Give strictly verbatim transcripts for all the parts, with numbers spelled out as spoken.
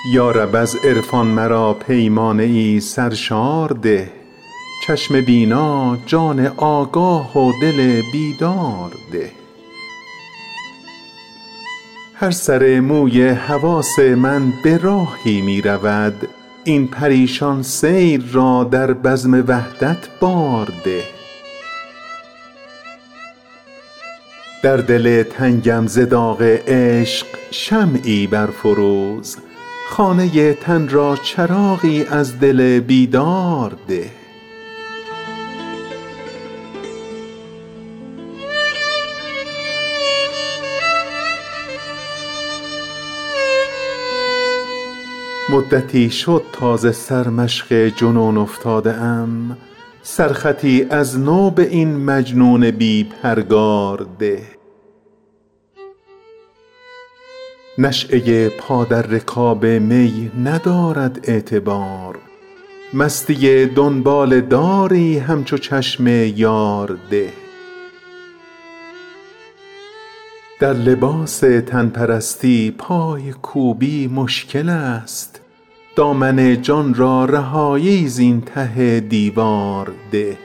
یا رب از عرفان مرا پیمانه ای سرشار ده، چشم بینا جان آگاه و دل بیدار ده. هر سر موی حواس من به راهی می رود، این پریشان سیر را در بزم وحدت بار ده. در دل تنگم ز داغ عشق شمعی برفروز، خانه تن را چراغی از دل بیدار ده. مدتی شد تا ز سرمشق جنون افتاده ام، سرخطی از نو به این مجنون بی پرگار ده. نشأه پا در رکاب می ندارد اعتبار، مستی دنباله داری همچو چشم یار ده. در لباس تن پرستی پای کوبی مشکل است، دامن جان را رهایی زین ته دیوار ده.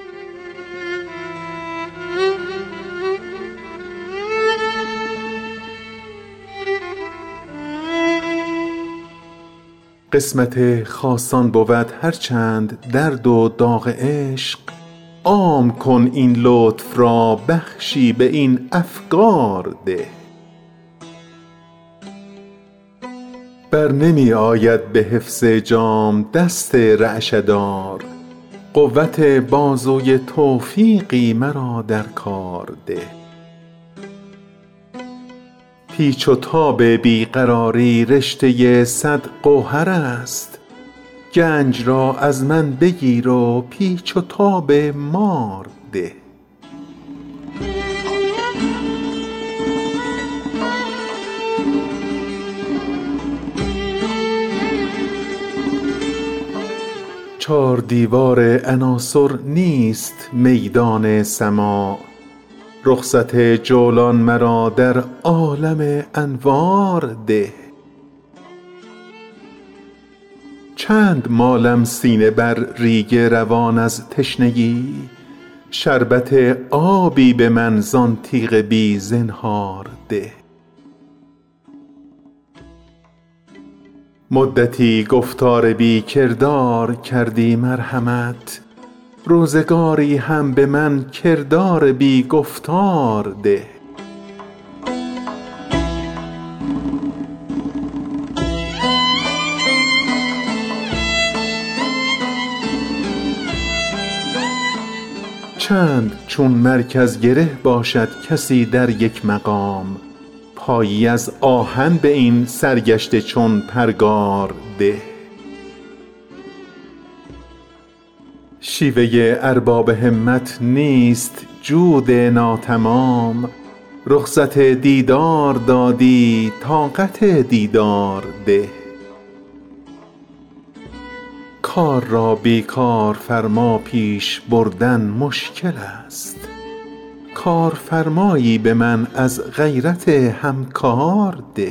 قسمت خاصان بود هرچند درد و داغ عشق، عام کن این لطف را بخشی به این افگار ده. بر نمی آید به حفظ جام دست رعشه دار، قوت بازوی توفیقی مرا در کار ده. پیچ و تاب بی قراری رشته صد گوهر است، گنج را از من بگیر و پیچ و تاب مار ده. چار دیوار عناصر نیست میدان سماع، رخصت جولان مرا در عالم انوار ده. چند مالم سینه بر ریگ روان از تشنگی، شربت آبی به من زان تیغ بی زنهار ده. مدتی گفتار بی کردار کردی مرحمت، روزگاری هم به من کردار بی گفتار ده. چند چون مرکز گره باشد کسی در یک مقام، پایی از آهن به این سرگشته چون پرگار ده. شیوه ارباب همت نیست جود ناتمام، رخصت دیدار دادی طاقت دیدار ده. کار را بی کارفرما پیش بردن مشکل است، کارفرمایی به من از غیرت همکار ده.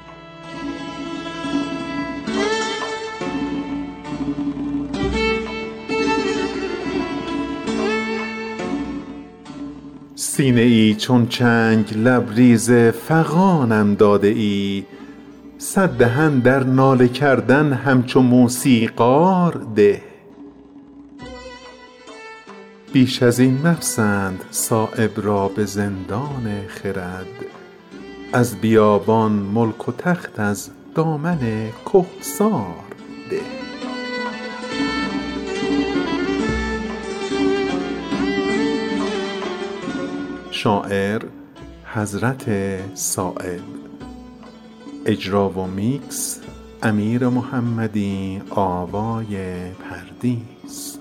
سینه ای چون چنگ لبریز فغانم داده ای، صد دهن در ناله کردن همچو موسیقار ده. بیش از این مپسند صایب را به زندان خرد، از بیابان ملک و تخت از دامن کهسار ده. شاعر حضرت صایب، اجرا و میکس امیر محمدی آوای پردیس.